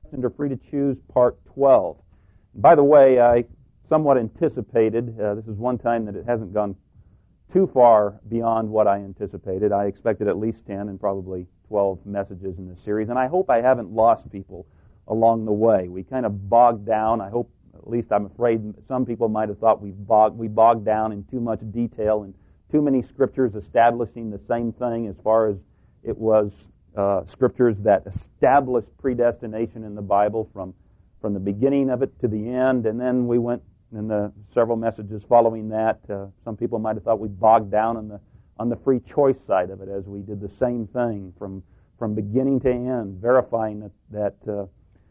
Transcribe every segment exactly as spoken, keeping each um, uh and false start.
Or Free to Choose, Part twelve. By the way, I somewhat anticipated, uh, this is one time that it hasn't gone too far beyond what I anticipated. I expected at least ten and probably twelve messages in this series, and I hope I haven't lost people along the way. We kind of bogged down. I hope, at least I'm afraid, some people might have thought we bogged, we bogged down in too much detail and too many scriptures establishing the same thing as far as it was Uh, scriptures that established predestination in the Bible from, from the beginning of it to the end, and then we went in the several messages following that. Uh, some people might have thought we bogged down on the on the free choice side of it, as we did the same thing from from beginning to end, verifying that that uh,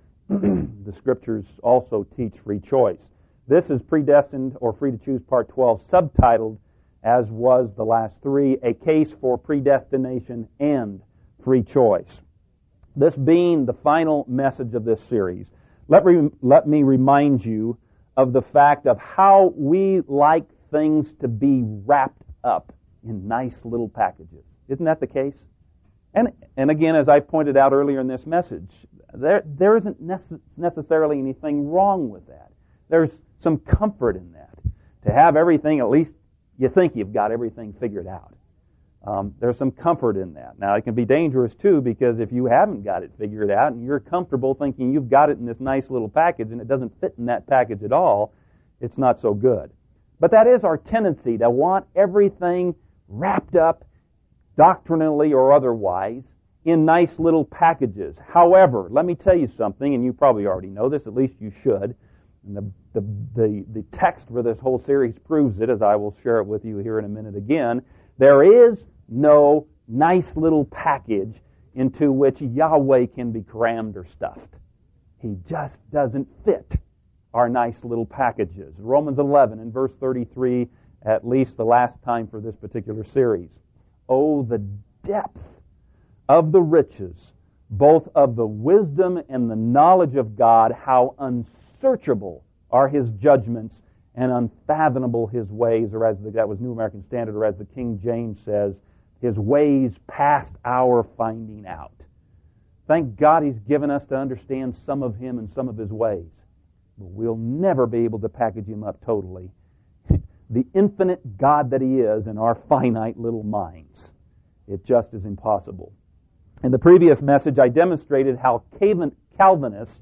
the scriptures also teach free choice. This is Predestined or Free to Choose Part twelve, subtitled, as was the last three, A Case for Predestination and Free Choice. This being the final message of this series, let, re- let me remind you of the fact of how we like things to be wrapped up in nice little packages. Isn't that the case? And and again, as I pointed out earlier in this message, there there isn't nece- necessarily anything wrong with that. There's some comfort in that, to have everything, at least you think you've got everything figured out. Um, there's some comfort in that. Now, it can be dangerous, too, because if you haven't got it figured out and you're comfortable thinking you've got it in this nice little package and it doesn't fit in that package at all, it's not so good. But that is our tendency, to want everything wrapped up, doctrinally or otherwise, in nice little packages. However, let me tell you something, and you probably already know this, at least you should, and the, the, the, the text for this whole series proves it, as I will share it with you here in a minute again. There is no nice little package into which Yahweh can be crammed or stuffed. He just doesn't fit our nice little packages. Romans eleven and verse thirty-three, at least the last time for this particular series. Oh, the depth of the riches, both of the wisdom and the knowledge of God, how unsearchable are His judgments and unfathomable His ways, or as the, that was New American Standard, or as the King James says, His ways past our finding out. Thank God He's given us to understand some of Him and some of His ways. But we'll never be able to package Him up totally. The infinite God that He is in our finite little minds. It just is impossible. In the previous message, I demonstrated how Calvinists,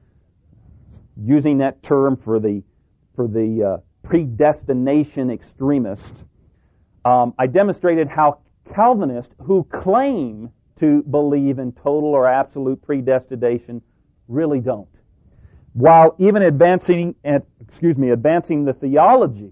using that term for the for the uh, predestination extremist, um, I demonstrated how Calvinists who claim to believe in total or absolute predestination really don't. While even advancing, at, excuse me, advancing the theology,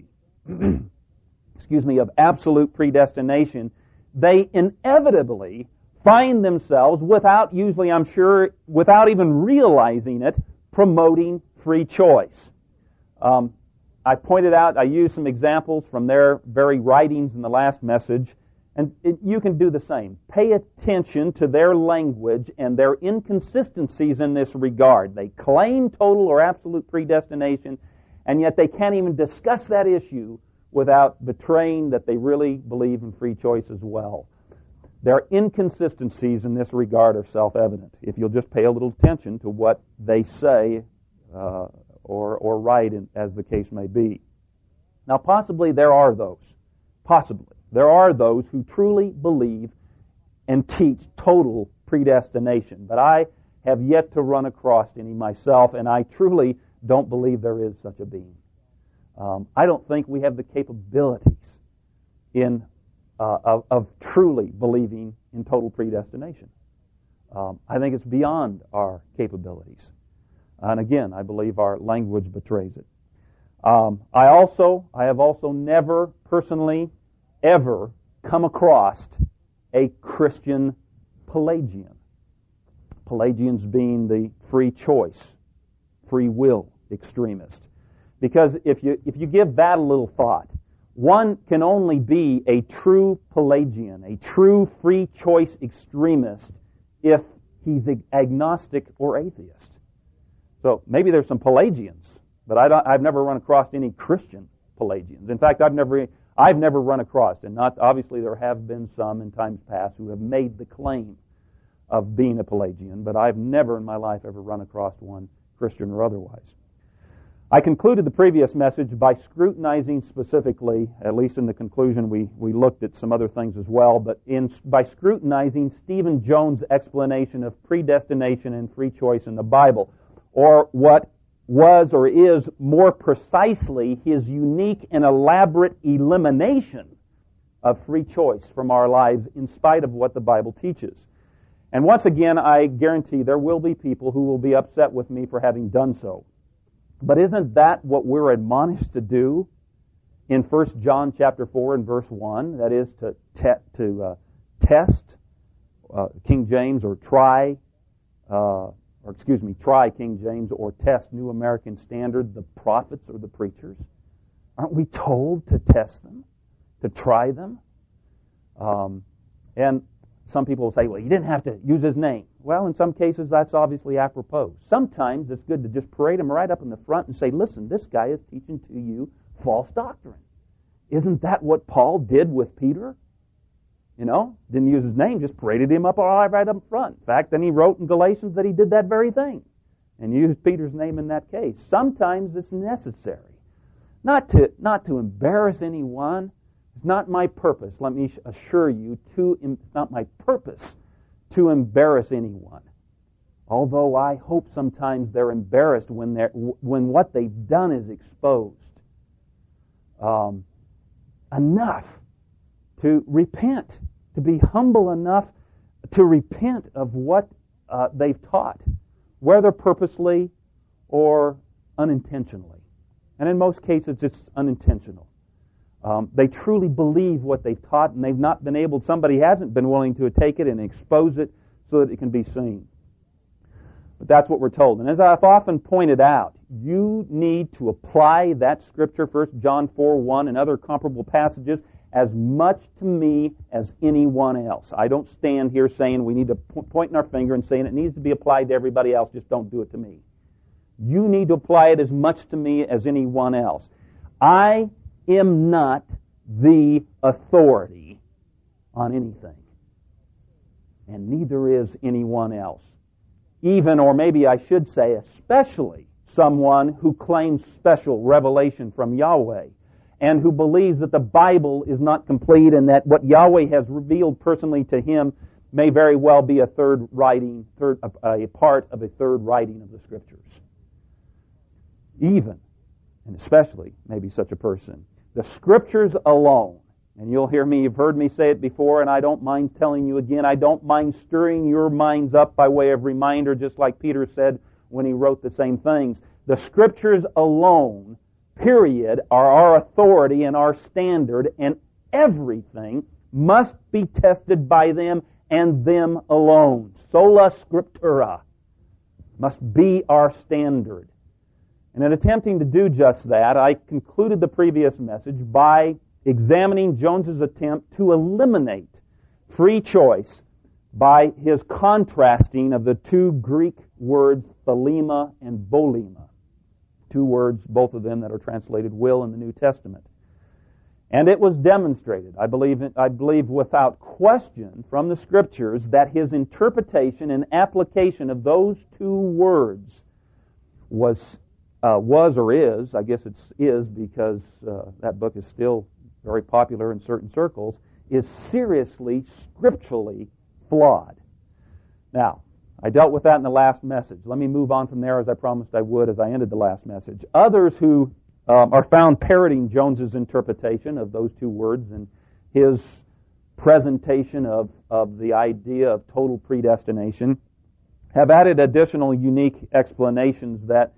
excuse me, of absolute predestination, they inevitably find themselves, without usually, I'm sure, without even realizing it, promoting free choice. Um, I pointed out, I used some examples from their very writings in the last message, and it, you can do the same. Pay attention to their language and their inconsistencies in this regard. They claim total or absolute predestination, and yet they can't even discuss that issue without betraying that they really believe in free choice as well. Their inconsistencies in this regard are self-evident, if you'll just pay a little attention to what they say uh, or, or write, in, as the case may be. Now, possibly there are those, possibly, there are those who truly believe and teach total predestination, but I have yet to run across any myself, and I truly don't believe there is such a being. Um, I don't think we have the capabilities in uh, of, of truly believing in total predestination. Um, I think it's beyond our capabilities. And again, I believe our language betrays it. Um, I also, I have also never personally ever come across a Christian Pelagian. Pelagians being the free choice, free will extremist. Because if you if you give that a little thought, one can only be a true Pelagian, a true free choice extremist, if he's agnostic or atheist. So maybe there's some Pelagians, but I don't, I've never run across any Christian Pelagians. In fact, I've never I've never run across, and not obviously there have been some in times past who have made the claim of being a Pelagian, but I've never in my life ever run across one, Christian or otherwise. I concluded the previous message by scrutinizing specifically, at least in the conclusion we, we looked at some other things as well, but in, by scrutinizing Stephen Jones' explanation of predestination and free choice in the Bible, or what was or is more precisely his unique and elaborate elimination of free choice from our lives in spite of what the Bible teaches. And once again, I guarantee there will be people who will be upset with me for having done so. But isn't that what we're admonished to do in First John chapter four and verse one? That is to te- to uh, test, uh, King James, or try, uh, or excuse me, try King James, or test New American Standard, the prophets or the preachers. Aren't we told to test them, to try them? Um, and some people will say, well, you didn't have to use his name. Well, in some cases, that's obviously apropos. Sometimes it's good to just parade him right up in the front and say, listen, this guy is teaching to you false doctrine. Isn't that what Paul did with Peter? You know, didn't use his name, just paraded him up all right up front. In fact, then he wrote in Galatians that he did that very thing and used Peter's name in that case. Sometimes it's necessary. Not to, not to embarrass anyone. It's not my purpose, let me assure you, to, it's not my purpose to embarrass anyone. Although I hope sometimes they're embarrassed when they're when what they've done is exposed. Um, enough to repent, to be humble enough to repent of what uh, they've taught, whether purposely or unintentionally. And in most cases, it's unintentional. Um, they truly believe what they've taught, and they've not been able, somebody hasn't been willing to take it and expose it so that it can be seen. But that's what we're told. And as I've often pointed out, you need to apply that scripture, First John four one, and other comparable passages, as much to me as anyone else. I don't stand here saying we need to point our finger and saying it needs to be applied to everybody else, just don't do it to me. You need to apply it as much to me as anyone else. I am not the authority on anything, and neither is anyone else. Even, or maybe I should say especially, someone who claims special revelation from Yahweh and who believes that the Bible is not complete and that what Yahweh has revealed personally to him may very well be a third writing, third, a part of a third writing of the Scriptures. Even, and especially, maybe such a person. The Scriptures alone, and you'll hear me, you've heard me say it before, and I don't mind telling you again, I don't mind stirring your minds up by way of reminder, just like Peter said when he wrote the same things. The Scriptures alone, period, are our authority and our standard, and everything must be tested by them and them alone. Sola Scriptura must be our standard. And in attempting to do just that, I concluded the previous message by examining Jones's attempt to eliminate free choice by his contrasting of the two Greek words thelema and bolema, two words, both of them that are translated will in the New Testament. And it was demonstrated, I believe, I believe without question from the Scriptures, that his interpretation and application of those two words was Uh, was or is, I guess it is because uh, that book is still very popular in certain circles, is seriously, scripturally flawed. Now, I dealt with that in the last message. Let me move on from there as I promised I would as I ended the last message. Others who um, are found parroting Jones's interpretation of those two words and his presentation of, of the idea of total predestination have added additional unique explanations that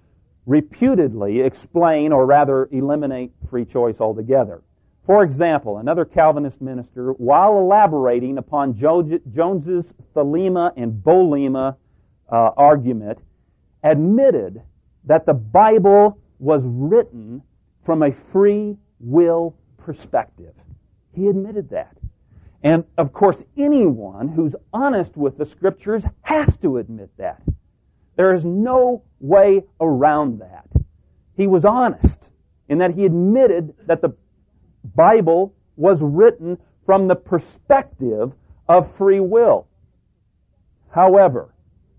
reputedly explain, or rather eliminate, free choice altogether. For example, another Calvinist minister, while elaborating upon Jones's thelema and bolema uh, argument, admitted that the Bible was written from a free will perspective. He admitted that. And, of course, anyone who's honest with the Scriptures has to admit that. There is no way around that. He was honest in that he admitted that the Bible was written from the perspective of free will. However,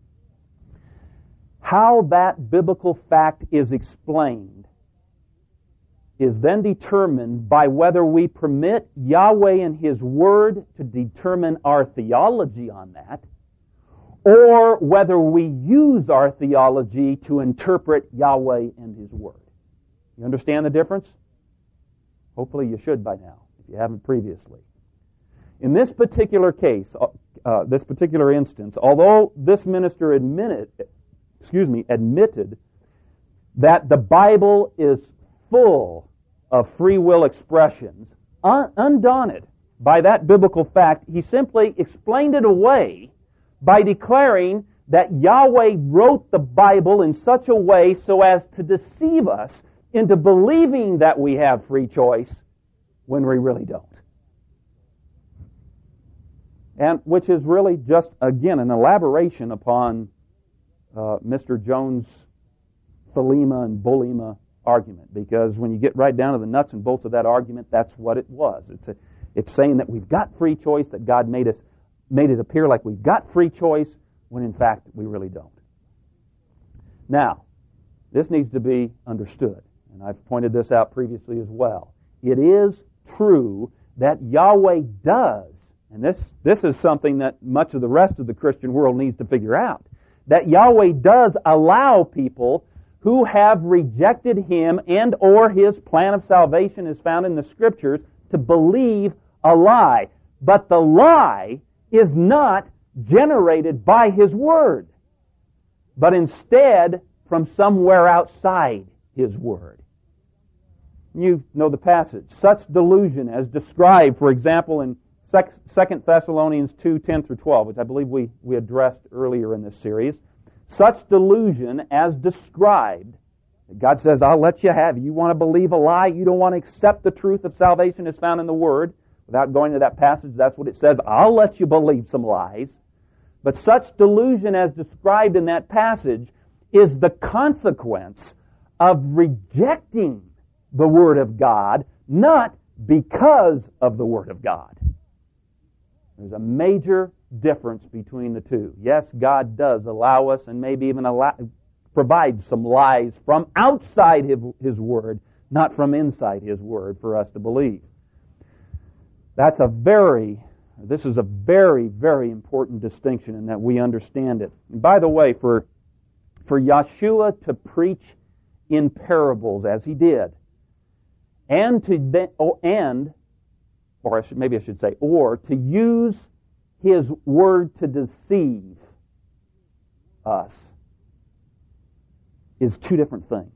how that biblical fact is explained is then determined by whether we permit Yahweh and His Word to determine our theology on that, or whether we use our theology to interpret Yahweh and His Word. You understand the difference? Hopefully you should by now, if you haven't previously. In this particular case, uh, this particular instance, although this minister admitted, excuse me, admitted that the Bible is full of free will expressions, un- undaunted by that biblical fact, he simply explained it away by declaring that Yahweh wrote the Bible in such a way so as to deceive us into believing that we have free choice when we really don't. And which is really just, again, an elaboration upon uh, Mister Jones' Thelema and Bulema argument, because when you get right down to the nuts and bolts of that argument, that's what it was. It's a, it's saying that we've got free choice, that God made us made it appear like we've got free choice, when in fact we really don't. Now, this needs to be understood, and I've pointed this out previously as well. It is true that Yahweh does, and this, this is something that much of the rest of the Christian world needs to figure out, that Yahweh does allow people who have rejected Him and or His plan of salvation as found in the Scriptures to believe a lie. But the lie is not generated by His Word, but instead from somewhere outside His Word. You know the passage. Such delusion as described, for example, in Second Thessalonians two, ten through twelve, which I believe we, we addressed earlier in this series. Such delusion as described, God says, I'll let you have it. You want to believe a lie? You don't want to accept the truth of salvation as found in the Word? Without going to that passage, that's what it says. I'll let you believe some lies. But such delusion as described in that passage is the consequence of rejecting the Word of God, not because of the Word of God. There's a major difference between the two. Yes, God does allow us and maybe even allow, provide some lies from outside His, His Word, not from inside His Word for us to believe. That's a very, this is a very, very important distinction in that we understand it. And by the way, for, for Yeshua to preach in parables as He did, and to then, oh, and, or I should, maybe I should say, or to use His Word to deceive us is two different things.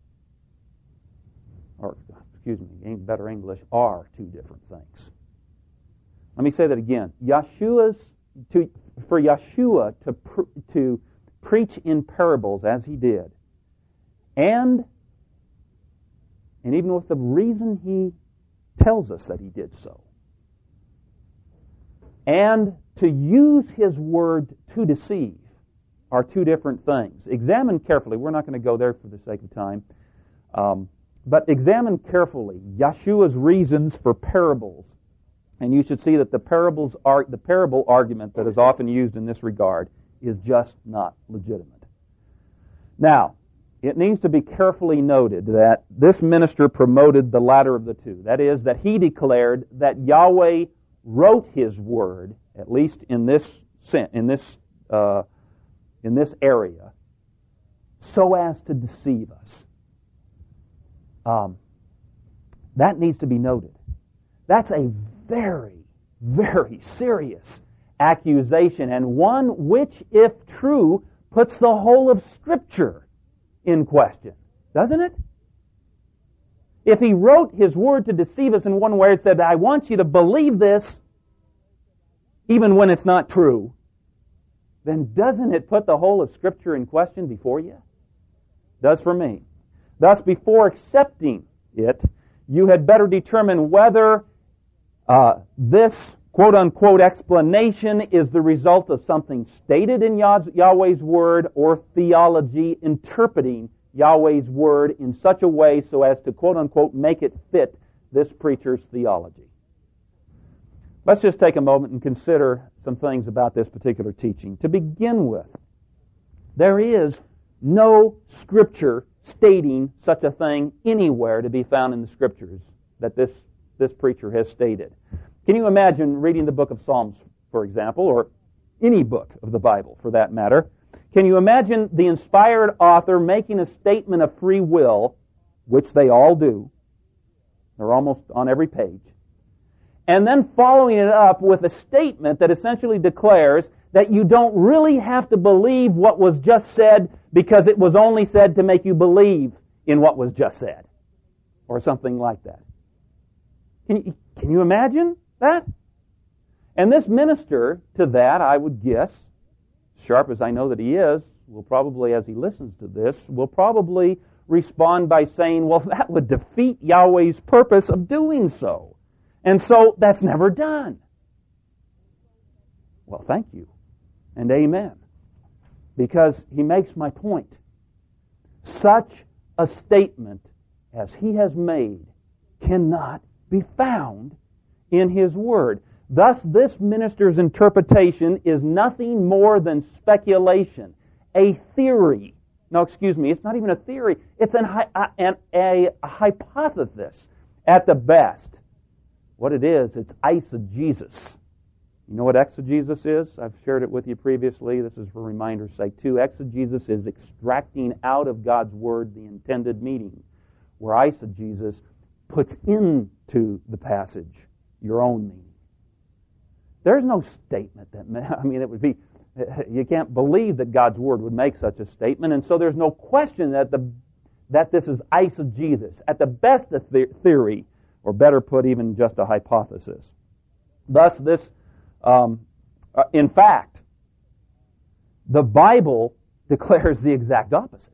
Or, excuse me, better English, are two different things. Let me say that again. Yeshua's to, for Yeshua to pr- to preach in parables as He did, and and even with the reason He tells us that He did so, and to use His Word to deceive are two different things. Examine carefully. We're not going to go there for the sake of time, um, but examine carefully Yeshua's reasons for parables. And you should see that the parables are, the parable argument that is often used in this regard is just not legitimate. Now, it needs to be carefully noted that this minister promoted the latter of the two. That is, that he declared that Yahweh wrote His Word, at least in this in this uh, in this area, so as to deceive us. Um, that needs to be noted. That's a very, very serious accusation, and one which, if true, puts the whole of Scripture in question, doesn't it? If He wrote His Word to deceive us in one way, it said, I want you to believe this, even when it's not true, then doesn't it put the whole of Scripture in question before you? It does for me. Thus, before accepting it, you had better determine whether Uh, this quote-unquote explanation is the result of something stated in Yahweh's Word or theology interpreting Yahweh's Word in such a way so as to quote-unquote make it fit this preacher's theology. Let's just take a moment and consider some things about this particular teaching. To begin with, there is no Scripture stating such a thing anywhere to be found in the Scriptures that this, this preacher has stated. Can you imagine reading the book of Psalms, for example, or any book of the Bible for that matter? Can you imagine the inspired author making a statement of free will, which they all do, they're almost on every page, and then following it up with a statement that essentially declares that you don't really have to believe what was just said because it was only said to make you believe in what was just said, or something like that. Can you, can you imagine that? And this minister to that, I would guess, sharp as I know that he is, will probably, as he listens to this, will probably respond by saying, well, that would defeat Yahweh's purpose of doing so. And so that's never done. Well, thank you. And amen. Because he makes my point. Such a statement as he has made cannot be found in his word. Thus, this minister's interpretation is nothing more than speculation, a theory. No, excuse me, it's not even a theory. It's an, an, a, a hypothesis at the best. What it is, it's eisegesis. You know what exegesis is? I've shared it with you previously. This is for reminder's sake too. Exegesis is extracting out of God's Word the intended meaning, where eisegesis puts into the passage your own meaning. There's no statement that, I mean, it would be, you can't believe that God's Word would make such a statement, and so there's no question that the that this is eisegesis, at the best a the- theory, or better put, even just a hypothesis. Thus, this, um, uh, in fact, the Bible declares the exact opposite.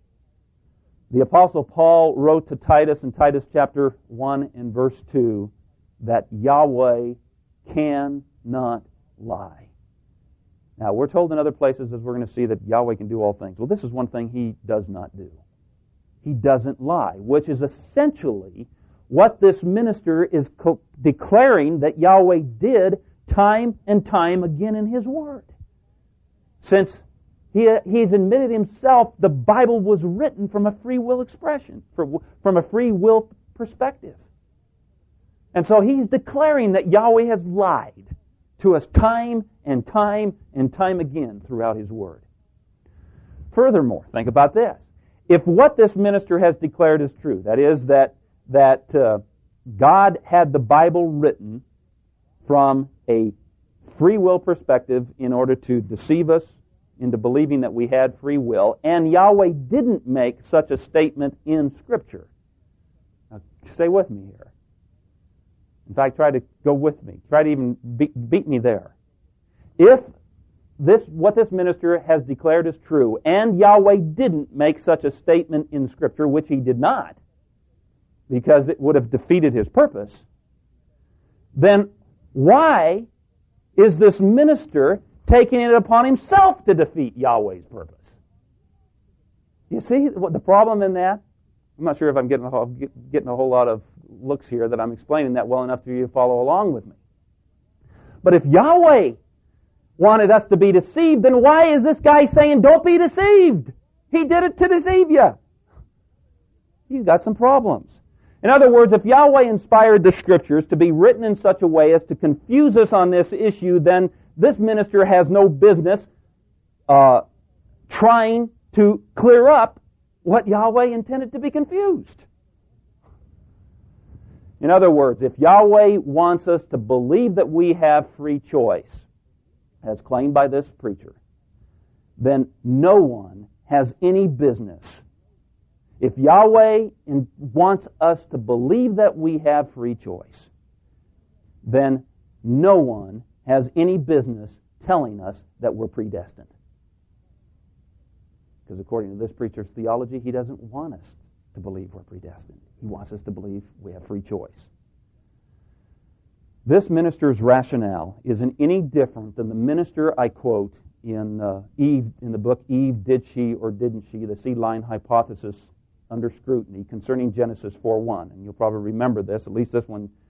The Apostle Paul wrote to Titus in Titus chapter one and verse two that Yahweh cannot lie. Now, we're told in other places, as we're going to see, that Yahweh can do all things. Well, this is one thing he does not do. He doesn't lie, which is essentially what this minister is co- declaring that Yahweh did time and time again in his word. Since he, he's admitted himself the Bible was written from a free will expression, from a free will perspective. And so he's declaring that Yahweh has lied to us time and time and time again throughout his word. Furthermore, think about this. If what this minister has declared is true, that is that that uh, God had the Bible written from a free will perspective in order to deceive us into believing that we had free will, and Yahweh didn't make such a statement in Scripture. Now, stay with me here. In fact, try to go with me. Try to even beat, beat me there. If this, what this minister has declared is true, and Yahweh didn't make such a statement in Scripture, which he did not, because it would have defeated his purpose, then why is this minister taking it upon himself to defeat Yahweh's purpose? You see what the problem in that? I'm not sure if I'm getting a whole, getting a whole lot of looks here that I'm explaining that well enough for you to follow along with me. But if Yahweh wanted us to be deceived, then why is this guy saying, don't be deceived? He did it to deceive you. He's got some problems. In other words, if Yahweh inspired the Scriptures to be written in such a way as to confuse us on this issue, then this minister has no business uh, trying to clear up what Yahweh intended to be confused. In other words, if Yahweh wants us to believe that we have free choice, as claimed by this preacher, then no one has any business. If Yahweh wants us to believe that we have free choice, then no one has any business telling us that we're predestined. Because according to this preacher's theology, he doesn't want us to believe we're predestined. He wants us to believe we have free choice. This minister's rationale isn't any different than the minister I quote in uh, Eve, in the book Eve, Did She or Didn't She? The Seed Line Hypothesis Under Scrutiny concerning Genesis four one. And you'll probably remember this, at least this one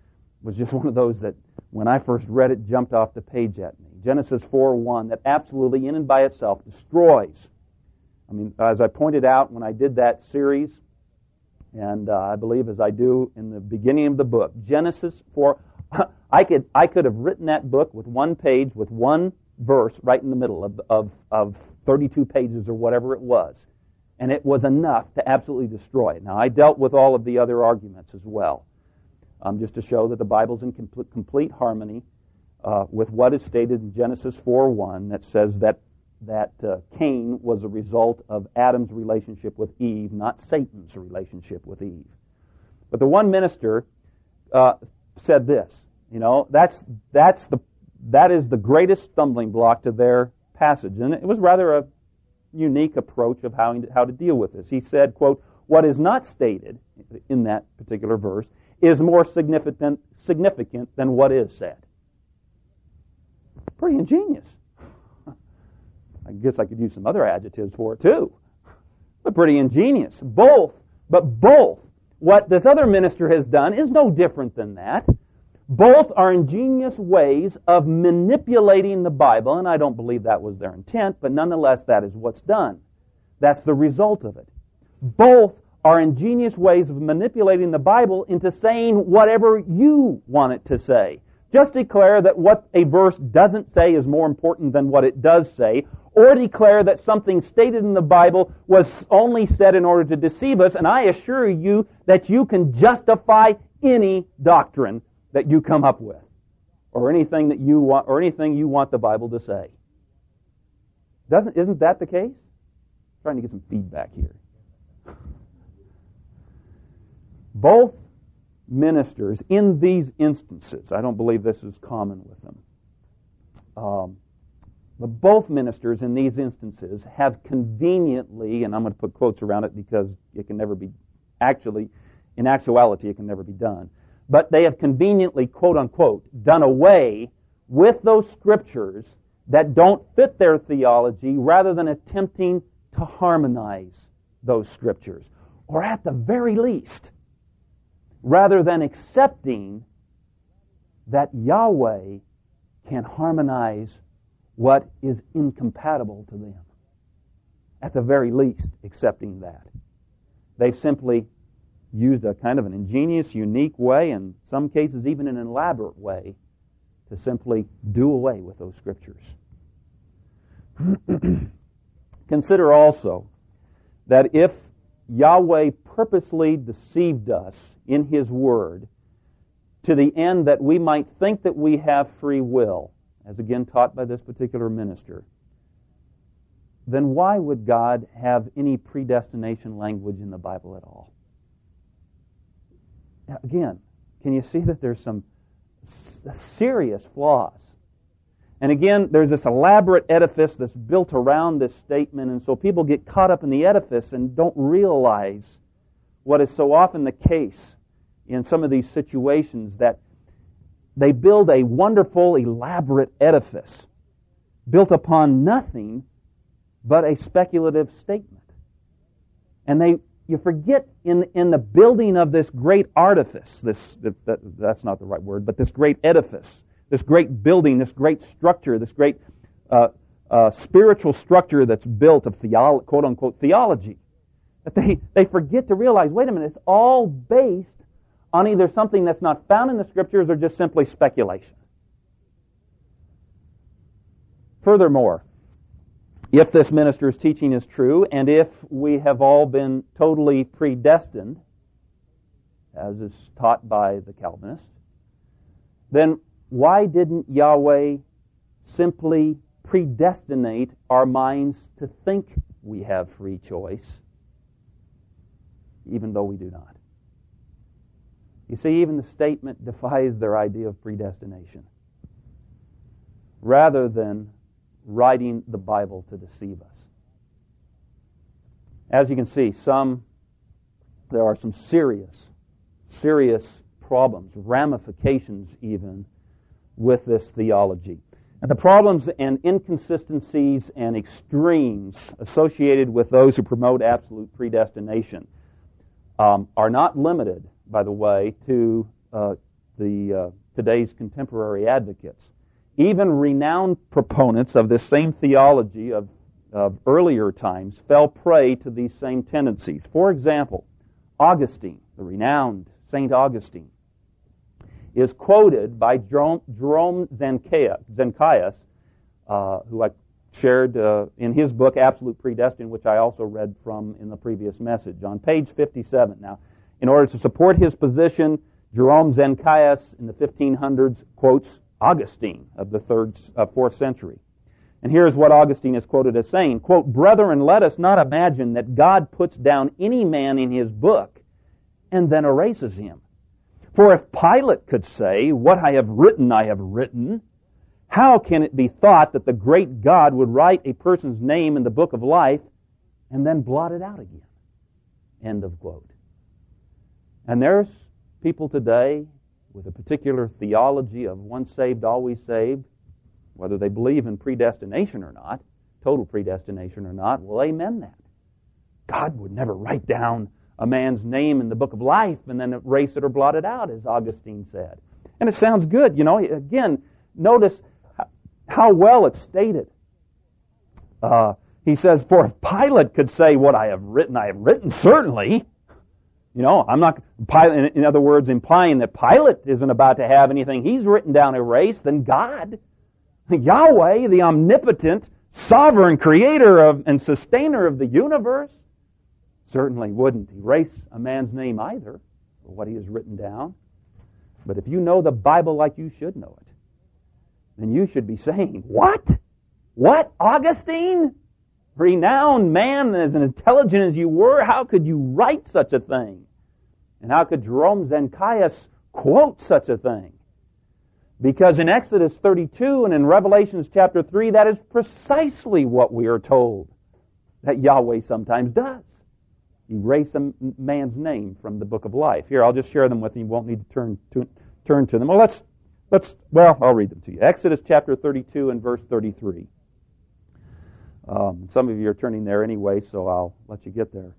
was just one of those that, when I first read it, jumped off the page at me. Genesis four one, that absolutely, in and by itself, destroys. I mean, as I pointed out when I did that series, and uh, I believe as I do in the beginning of the book, Genesis four, I could I could have written that book with one page, with one verse right in the middle of of, of thirty-two pages or whatever it was, and it was enough to absolutely destroy it. Now, I dealt with all of the other arguments as well, um, just to show that the Bible's in complete, complete harmony uh, with what is stated in Genesis four one, that says that that uh, Cain was a result of Adam's relationship with Eve, not Satan's relationship with Eve. But the one minister uh, said this, you know, that's that's the that is the greatest stumbling block to their passage, and it was rather a unique approach of how how to deal with this. He said, quote, "What is not stated in that particular verse is more significant significant than what is said." Pretty ingenious. I guess I could use some other adjectives for it too. But pretty ingenious. Both, but both, what this other minister has done is no different than that. Both are ingenious ways of manipulating the Bible, and I don't believe that was their intent, but nonetheless, that is what's done. That's the result of it. Both are ingenious ways of manipulating the Bible into saying whatever you want it to say. Just declare that what a verse doesn't say is more important than what it does say, or declare that something stated in the Bible was only said in order to deceive us, and I assure you that you can justify any doctrine that you come up with, or anything that you want, or anything you want the Bible to say. Doesn't isn't that the case? I'm trying to get some feedback here. Both ministers in these instances, I don't believe this is common with them, um, but both ministers in these instances have conveniently, and I'm going to put quotes around it because it can never be, actually, in actuality, it can never be done, but they have conveniently, quote unquote, done away with those scriptures that don't fit their theology rather than attempting to harmonize those scriptures, or at the very least, rather than accepting that Yahweh can harmonize what is incompatible to them. At the very least, accepting that. They've simply used a kind of an ingenious, unique way, in some cases even an elaborate way, to simply do away with those scriptures. Consider also that if Yahweh purposely deceived us in His Word to the end that we might think that we have free will, as again taught by this particular minister, then why would God have any predestination language in the Bible at all? Now, again, can you see that there's some serious flaws? And again, there's this elaborate edifice that's built around this statement, and so people get caught up in the edifice and don't realize what is so often the case in some of these situations, that they build a wonderful, elaborate edifice built upon nothing but a speculative statement. And they you forget in in the building of this great artifice, this that, that, that's not the right word, but this great edifice, this great building, this great structure, this great uh, uh, spiritual structure that's built of theolo- quote unquote theology, that they, they forget to realize, wait a minute, it's all based on either something that's not found in the Scriptures or just simply speculation. Furthermore, if this minister's teaching is true, and if we have all been totally predestined, as is taught by the Calvinists, then why didn't Yahweh simply predestinate our minds to think we have free choice, even though we do not? You see, even the statement defies their idea of predestination, rather than writing the Bible to deceive us. As you can see, some there are some serious, serious problems, ramifications even, with this theology. And the problems and inconsistencies and extremes associated with those who promote absolute predestination um, are not limited, by the way, to uh, the uh, today's contemporary advocates. Even renowned proponents of this same theology of, of earlier times fell prey to these same tendencies. For example, Augustine, the renowned Saint Augustine, is quoted by Jerome, Jerome Zenkias, uh, who I shared uh, in his book, Absolute Predestination, which I also read from in the previous message, on page fifty-seven. Now, in order to support his position, Jerome Zenkias in the fifteen hundreds quotes Augustine of the third, uh, fourth century. And here's what Augustine is quoted as saying, quote, "Brethren, let us not imagine that God puts down any man in his book and then erases him. For if Pilate could say, 'What I have written, I have written,' how can it be thought that the great God would write a person's name in the book of life and then blot it out again?" End of quote. And there's people today with a particular theology of once saved, always saved, whether they believe in predestination or not, total predestination or not, will amen that. God would never write down a man's name in the book of life and then erase it or blot it out, as Augustine said. And it sounds good, you know. Again, notice how well it's stated. Uh, he says, "For if Pilate could say, 'What I have written, I have written,' certainly." You know, I'm not, Pilate, in other words, implying that Pilate isn't about to have anything he's written down erased, then God, Yahweh, the omnipotent, sovereign creator of and sustainer of the universe, certainly wouldn't erase a man's name either, or what he has written down. But if you know the Bible like you should know it, then you should be saying, "What? What, Augustine? Renowned man, as intelligent as you were, how could you write such a thing? And how could Jerome Zenkias quote such a thing?" Because in Exodus thirty-two and in Revelations chapter three, that is precisely what we are told that Yahweh sometimes does. Erase a man's name from the book of life. Here, I'll just share them with you. You won't need to turn to, turn to them. Well, let's, let's, well, I'll read them to you. Exodus chapter thirty-two and verse thirty-three. Um, some of you are turning there anyway, so I'll let you get there.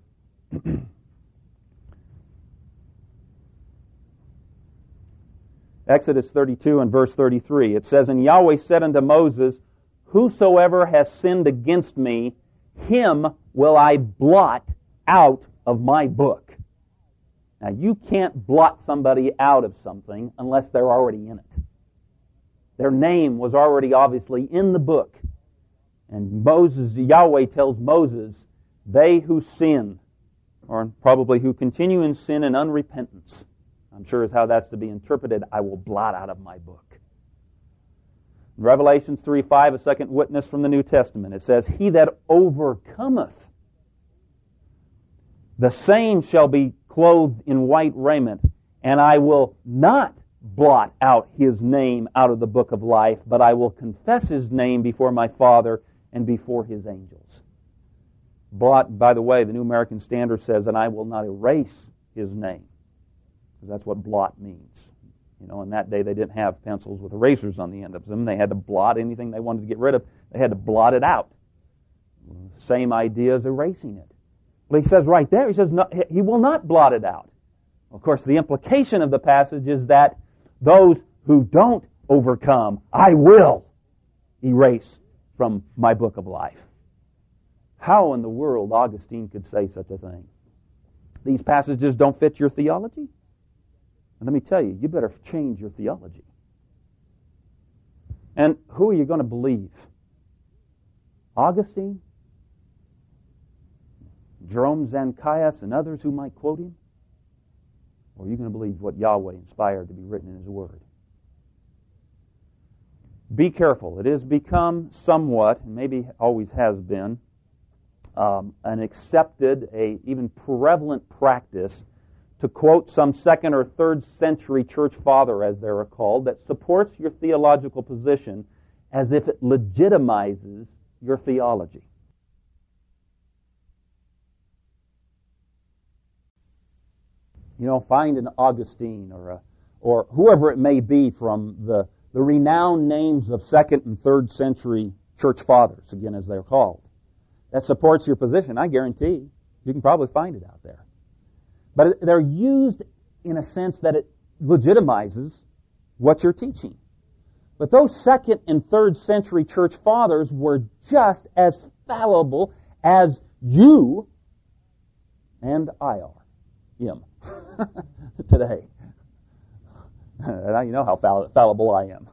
Exodus thirty-two and verse thirty-three. It says, "And Yahweh said unto Moses, Whosoever has sinned against me, him will I blot out of my book." Now, you can't blot somebody out of something unless they're already in it. Their name was already obviously in the book. And Moses, Yahweh tells Moses, they who sin, or probably who continue in sin and unrepentance, I'm sure is how that's to be interpreted, I will blot out of my book. In Revelations three five, a second witness from the New Testament, it says, "He that overcometh, the same shall be clothed in white raiment, and I will not blot out his name out of the book of life, but I will confess his name before my Father and before his angels." Blot, by the way, the New American Standard says, "and I will not erase his name," because that's what blot means. You know, in that day they didn't have pencils with erasers on the end of them. They had to blot anything they wanted to get rid of. They had to blot it out. Same idea as erasing it. Well, he says right there, he says no, he will not blot it out. Of course, the implication of the passage is that those who don't overcome, I will erase from my book of life. How in the world Augustine could say such a thing? These passages don't fit your theology? And let me tell you, you better change your theology. And who are you going to believe? Augustine? Jerome Zenkias and others who might quote him? Or are you going to believe what Yahweh inspired to be written in His Word? Be careful. It has become somewhat, and maybe always has been, um, an accepted, a even prevalent practice to quote some second or third century church father, as they are called, that supports your theological position as if it legitimizes your theology. You know, find an Augustine or a, or whoever it may be from the, the renowned names of second and third century church fathers, again as they're called, that supports your position. I guarantee you can probably find it out there. But they're used in a sense that it legitimizes what you're teaching. But those second and third century church fathers were just as fallible as you and I are. Him. Today. Now you know how fall- fallible I am.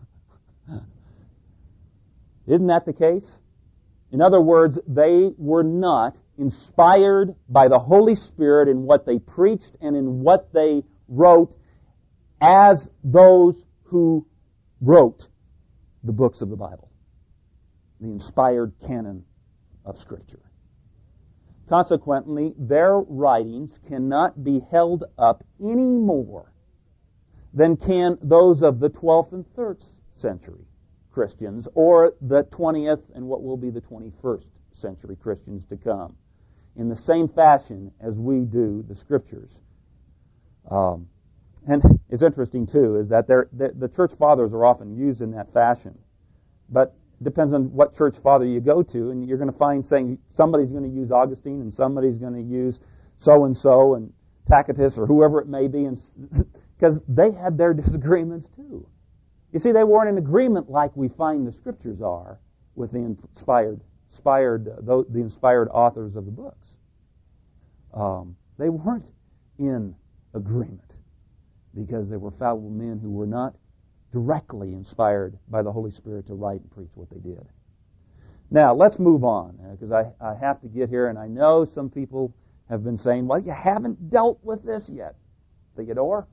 Isn't that the case? In other words, they were not inspired by the Holy Spirit in what they preached and in what they wrote as those who wrote the books of the Bible, the inspired canon of Scripture. Consequently, their writings cannot be held up any more than can those of the twelfth and third century Christians or the twentieth and what will be the twenty-first century Christians to come, in the same fashion as we do the Scriptures. Um, and it's interesting, too, is that the, the church fathers are often used in that fashion. But it depends on what church father you go to, and you're going to find saying somebody's going to use Augustine and somebody's going to use so-and-so and Tacitus or whoever it may be, and because they had their disagreements, too. You see, they weren't in agreement like we find the Scriptures are with the inspired, inspired uh, the inspired authors of the books. Um, they weren't in agreement because they were fallible men who were not directly inspired by the Holy Spirit to write and preach what they did. Now, let's move on, because I, I have to get here, and I know some people have been saying, well, you haven't dealt with this yet, Theodore.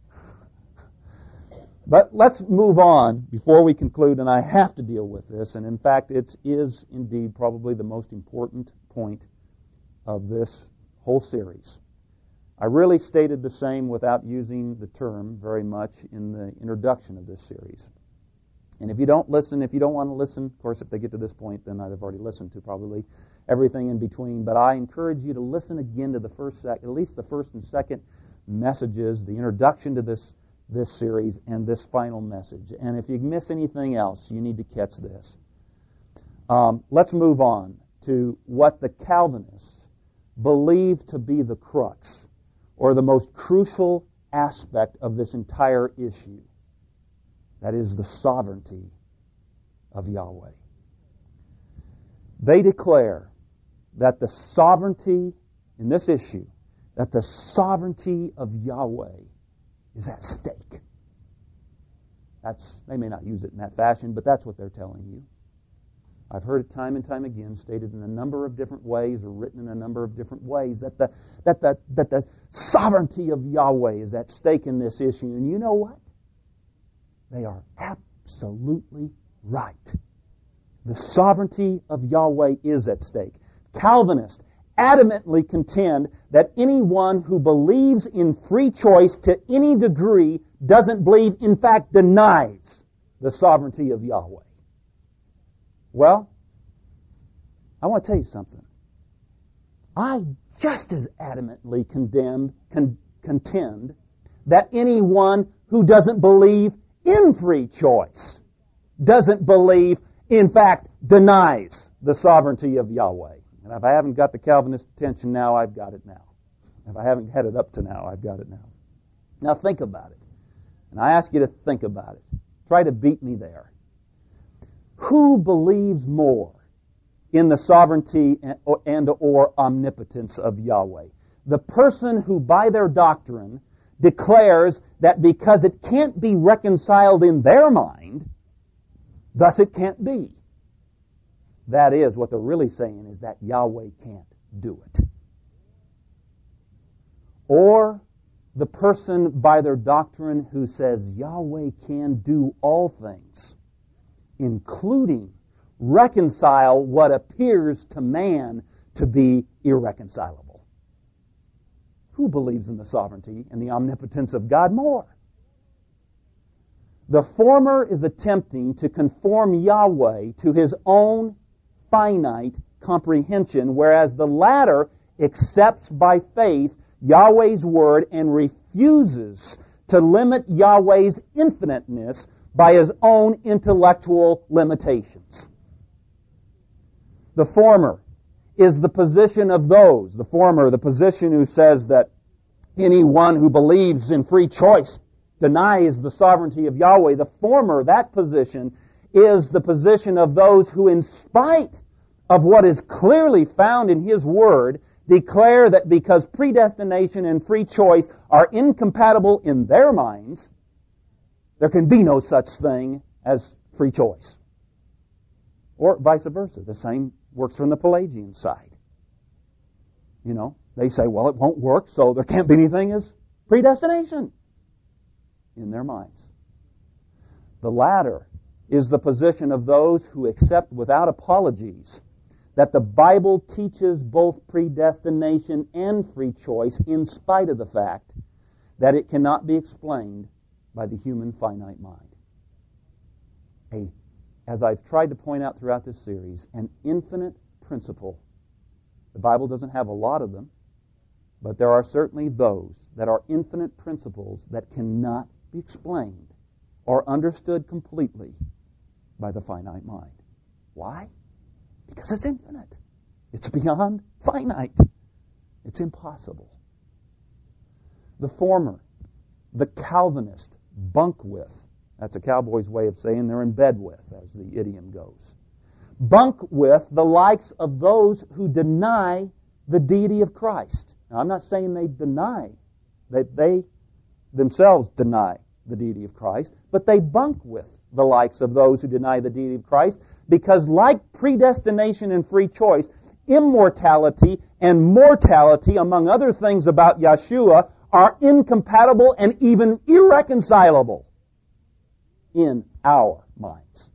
But let's move on before we conclude, and I have to deal with this, and in fact, it is indeed probably the most important point of this whole series. I really stated the same without using the term very much in the introduction of this series. And if you don't listen, if you don't want to listen, of course, if they get to this point, then I've already listened to probably everything in between. But I encourage you to listen again to the first, sec- at least the first and second messages, the introduction to this this series, and this final message. And if you miss anything else, you need to catch this. Um, let's move on to what the Calvinists believe to be the crux, or the most crucial aspect of this entire issue. That is the sovereignty of Yahweh. They declare that the sovereignty in this issue, that the sovereignty of Yahweh is at stake. That's, they may not use it in that fashion, but that's what they're telling you. I've heard it time and time again, stated in a number of different ways or written in a number of different ways, that the, that the, that the sovereignty of Yahweh is at stake in this issue. And you know what? They are absolutely right. The sovereignty of Yahweh is at stake. Calvinists adamantly contend that anyone who believes in free choice to any degree doesn't believe, in fact, denies the sovereignty of Yahweh. Well, I want to tell you something. I just as adamantly condemn, con, contend that anyone who doesn't believe in free choice doesn't believe, in fact, denies the sovereignty of Yahweh. And if I haven't got the Calvinist attention now, I've got it now. If I haven't had it up to now, I've got it now. Now think about it. And I ask you to think about it. Try to beat me there. Who believes more in the sovereignty and or, and or omnipotence of Yahweh? The person who by their doctrine declares that because it can't be reconciled in their mind, thus it can't be. That is, what they're really saying is that Yahweh can't do it. Or the person by their doctrine who says Yahweh can do all things, including reconcile what appears to man to be irreconcilable. Who believes in the sovereignty and the omnipotence of God more? The former is attempting to conform Yahweh to his own finite comprehension, whereas the latter accepts by faith Yahweh's word and refuses to limit Yahweh's infiniteness by his own intellectual limitations. The former is the position of those, the former, the position who says that anyone who believes in free choice denies the sovereignty of Yahweh. The former, that position, is the position of those who, in spite of what is clearly found in His Word, declare that because predestination and free choice are incompatible in their minds, there can be no such thing as free choice. Or vice versa. The same works from the Pelagian side. You know, they say, well, it won't work, so there can't be anything as predestination in their minds. The latter is the position of those who accept without apologies that the Bible teaches both predestination and free choice in spite of the fact that it cannot be explained by the human finite mind. A, as I've tried to point out throughout this series, an infinite principle. The Bible doesn't have a lot of them, but there are certainly those that are infinite principles that cannot be explained or understood completely by the finite mind. Why? Because it's infinite. It's beyond finite. It's impossible. The former, the Calvinist, bunk with. That's a cowboy's way of saying they're in bed with, as the idiom goes. Bunk with the likes of those who deny the deity of Christ. Now, I'm not saying they deny, that they themselves deny the deity of Christ, but they bunk with the likes of those who deny the deity of Christ, because like predestination and free choice, immortality and mortality, among other things about Yeshua, are incompatible and even irreconcilable in our minds.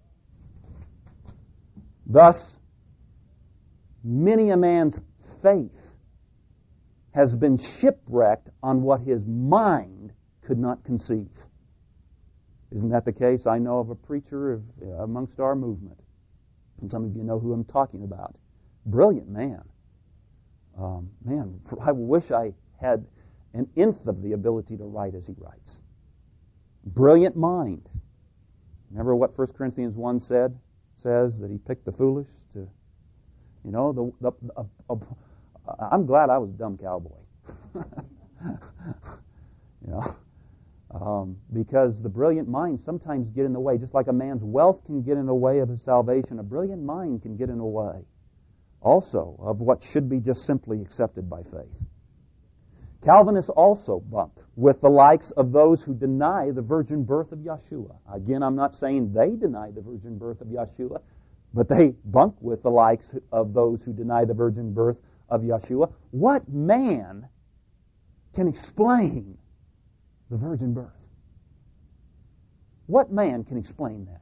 Thus, many a man's faith has been shipwrecked on what his mind could not conceive. Isn't that the case? I know of a preacher of, uh, amongst our movement, and some of you know who I'm talking about. Brilliant man. Um, man, I wish I had an nth of the ability to write as he writes. Brilliant mind. Remember what First Corinthians one said? Says that he picked the foolish to, you know, the. the uh, uh, I'm glad I was a dumb cowboy. you know. Um, because the brilliant mind sometimes get in the way. Just like a man's wealth can get in the way of his salvation, a brilliant mind can get in the way also of what should be just simply accepted by faith. Calvinists also bunk with the likes of those who deny the virgin birth of Yeshua. Again, I'm not saying they deny the virgin birth of Yeshua, but they bunk with the likes of those who deny the virgin birth of Yeshua. What man can explain the virgin birth? What man can explain that?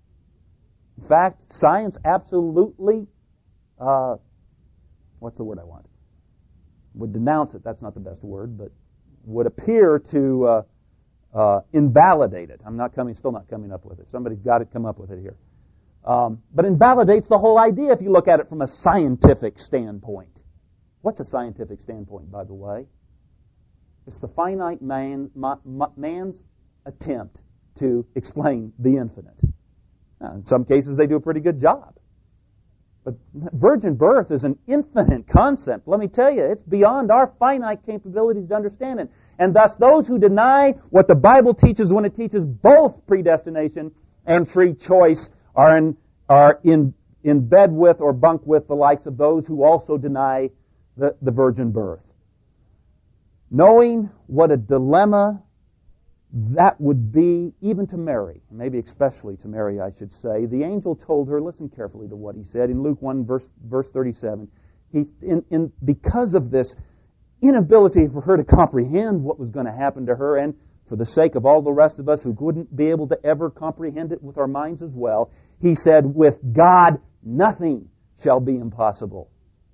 In fact, science absolutely, uh, what's the word I want? Would denounce it. That's not the best word, but would appear to uh, uh, invalidate it. I'm not coming, still not coming up with it. Somebody's got to come up with it here. Um, but invalidates the whole idea if you look at it from a scientific standpoint. What's a scientific standpoint, by the way? It's the finite man, ma, ma, man's attempt to explain the infinite. Now, in some cases, they do a pretty good job. But virgin birth is an infinite concept. Let me tell you, it's beyond our finite capabilities to understand it. And thus, those who deny what the Bible teaches when it teaches both predestination and free choice are in, are in, in bed with or bunk with the likes of those who also deny the, the virgin birth. Knowing what a dilemma that would be even to Mary, maybe especially to Mary, I should say, the angel told her, listen carefully to what he said in Luke one, verse, verse thirty-seven. He, in, in, because of this inability for her to comprehend what was going to happen to her, and for the sake of all the rest of us who wouldn't be able to ever comprehend it with our minds as well, he said, with God nothing shall be impossible.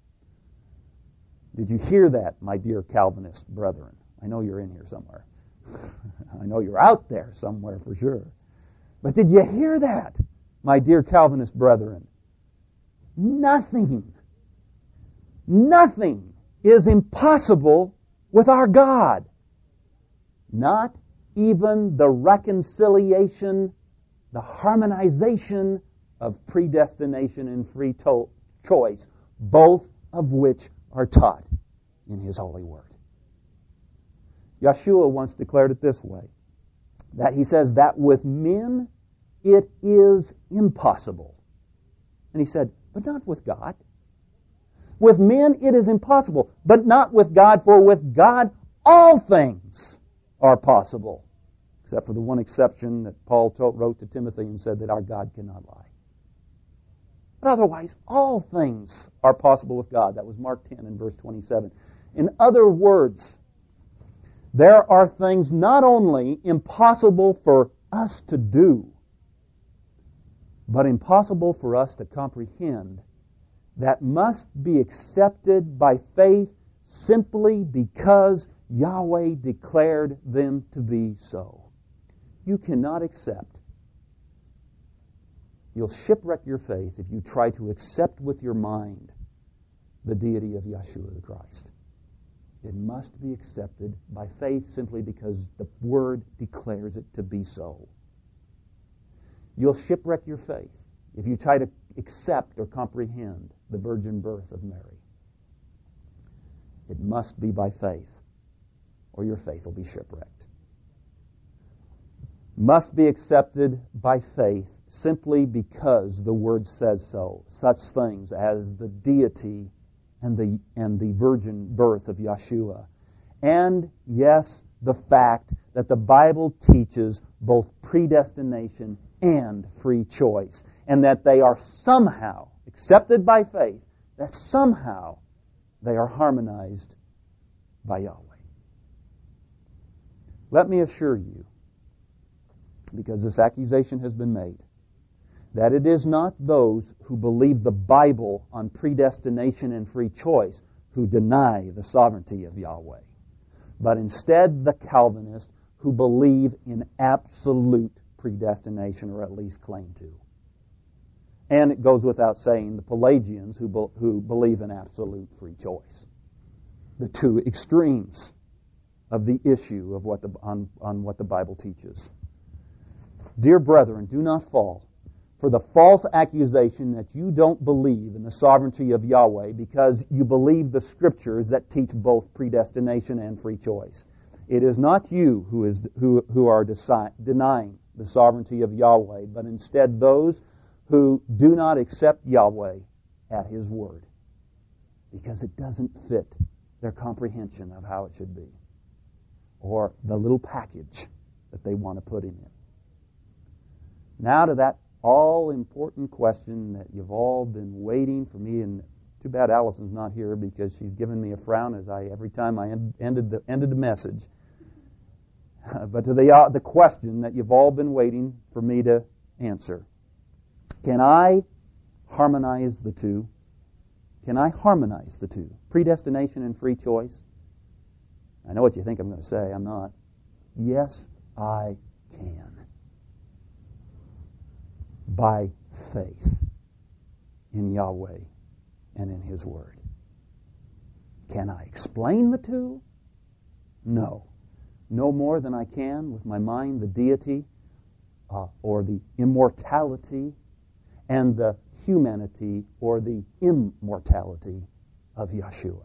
Did you hear that, my dear Calvinist brethren? I know you're in here somewhere. I know you're out there somewhere for sure. But did you hear that, my dear Calvinist brethren? Nothing, nothing is impossible with our God. Not even the reconciliation, the harmonization of predestination and free to- choice, both of which are taught in His holy word. Yeshua once declared it this way. that he says that with men it is impossible. And he said, but not with God. With men it is impossible, but not with God, for with God all things are possible. Except for the one exception that Paul told, wrote to Timothy and said that our God cannot lie. But otherwise, all things are possible with God. That was Mark ten and verse twenty-seven. In other words, there are things not only impossible for us to do, but impossible for us to comprehend, that must be accepted by faith simply because Yahweh declared them to be so. You cannot accept. You'll shipwreck your faith if you try to accept with your mind the deity of Yeshua the Christ. It must be accepted by faith simply because the Word declares it to be so. You'll shipwreck your faith if you try to accept or comprehend the virgin birth of Mary. It must be by faith, or your faith will be shipwrecked. Must be accepted by faith simply because the Word says so. Such things as the deity and the and the virgin birth of Yeshua. And, yes, the fact that the Bible teaches both predestination and free choice, and that they are somehow accepted by faith, that somehow they are harmonized by Yahweh. Let me assure you, because this accusation has been made, that it is not those who believe the Bible on predestination and free choice who deny the sovereignty of Yahweh, but instead the Calvinists who believe in absolute predestination, or at least claim to. And it goes without saying, the Pelagians who, be, who believe in absolute free choice. The two extremes of the issue of what the, on, on what the Bible teaches. Dear brethren, do not fall for the false accusation that you don't believe in the sovereignty of Yahweh because you believe the Scriptures that teach both predestination and free choice. It is not you who is who, who are deci- denying the sovereignty of Yahweh, but instead those who do not accept Yahweh at His word, because it doesn't fit their comprehension of how it should be, or the little package that they want to put in it. Now to that all-important question that you've all been waiting for me, and too bad Allison's not here because she's given me a frown as I every time I end, ended the ended the message. But to the uh, the question that you've all been waiting for me to answer: Can I harmonize the two? Can I harmonize the two? Predestination and free choice? I know what you think I'm going to say. I'm not. Yes, I can. By faith in Yahweh and in His Word. Can I explain the two? No. No more than I can with my mind the deity uh, or the immortality and the humanity or the immortality of Yeshua.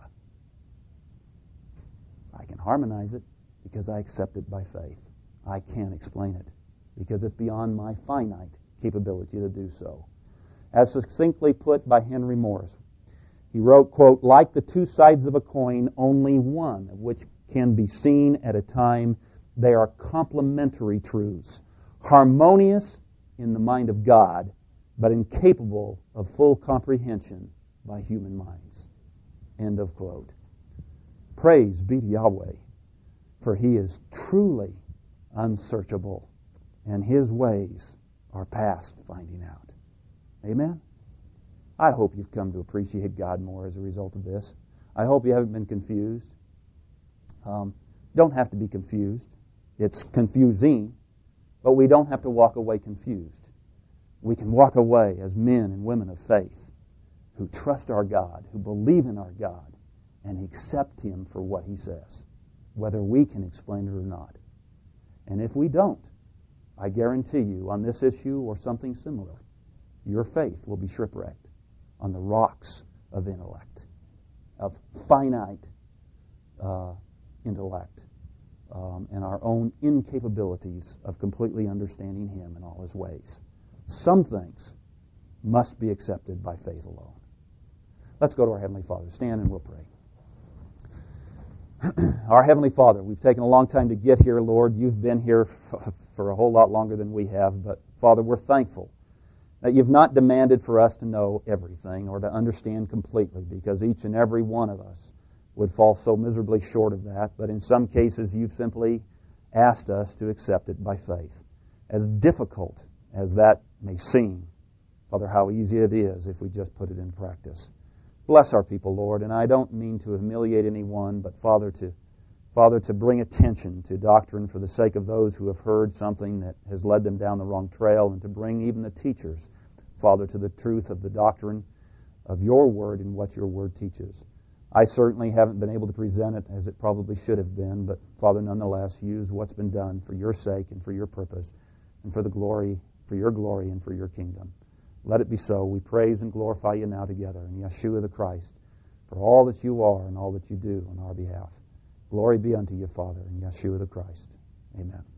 I can harmonize it because I accept it by faith. I can't explain it because it's beyond my finite capability to do so. As succinctly put by Henry Morris, he wrote, quote, "Like the two sides of a coin, only one of which can be seen at a time, they are complementary truths, harmonious in the mind of God, but incapable of full comprehension by human minds." End of quote. Praise be to Yahweh, for He is truly unsearchable, and His ways are past finding out. Amen? I hope you've come to appreciate God more as a result of this. I hope you haven't been confused. Um, don't have to be confused. It's confusing, but we don't have to walk away confused. We can walk away as men and women of faith who trust our God, who believe in our God, and accept Him for what He says, whether we can explain it or not. And if we don't, I guarantee you, on this issue or something similar, your faith will be shipwrecked on the rocks of intellect, of finite uh, intellect, um, and our own incapabilities of completely understanding Him in all His ways. Some things must be accepted by faith alone. Let's go to our Heavenly Father. Stand and we'll pray. Our Heavenly Father, we've taken a long time to get here, Lord. You've been here f- for a whole lot longer than we have, but Father, we're thankful that you've not demanded for us to know everything or to understand completely, because each and every one of us would fall so miserably short of that. But in some cases, you've simply asked us to accept it by faith. As difficult as that may seem, Father, how easy it is if we just put it in practice. Bless our people, Lord, and I don't mean to humiliate anyone, but Father, to Father, to bring attention to doctrine for the sake of those who have heard something that has led them down the wrong trail, and to bring even the teachers, Father, to the truth of the doctrine of your word and what your word teaches. I certainly haven't been able to present it as it probably should have been, but Father, nonetheless, use what's been done for your sake and for your purpose and for the glory, for your glory and for your kingdom. Let it be so. We praise and glorify you now together in Yeshua the Christ for all that you are and all that you do on our behalf. Glory be unto you, Father, in Yeshua the Christ. Amen.